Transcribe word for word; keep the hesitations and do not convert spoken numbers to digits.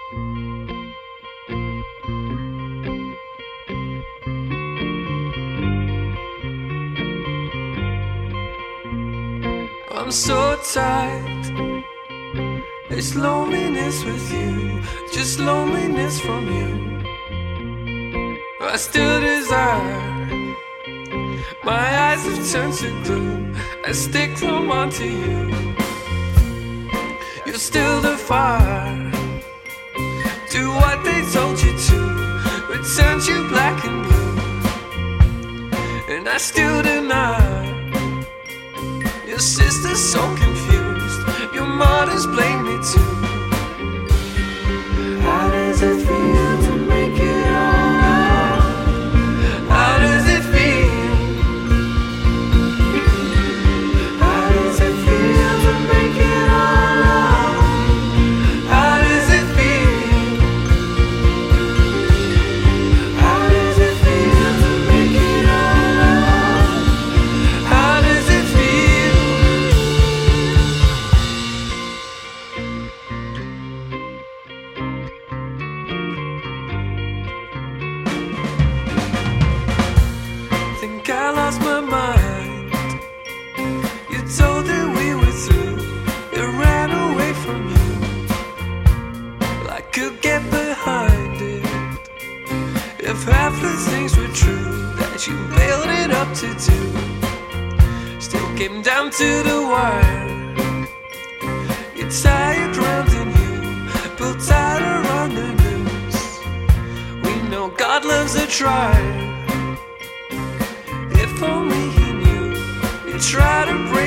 I'm so tired. It's loneliness with you, just loneliness from you. I still desire. My eyes have turned to glue. I stick them onto you. You're still the fire. Do what they told you to, but turned you black and blue. And I still deny. Your sister's so confused. Your mother's blame me too. How does it feel to make it all out? How does it feel? How does it feel to make it all out? How does it feel? How does it feel to make it all out? How does it feel? Think I lost my mind. You told that we were through. It ran away from you. Well, I could get behind it if half the things were true that you built it up to do. Still came down to the wire. You're tired drowning you, built tight around the noose. We know God loves a trier. If only he knew, you try to break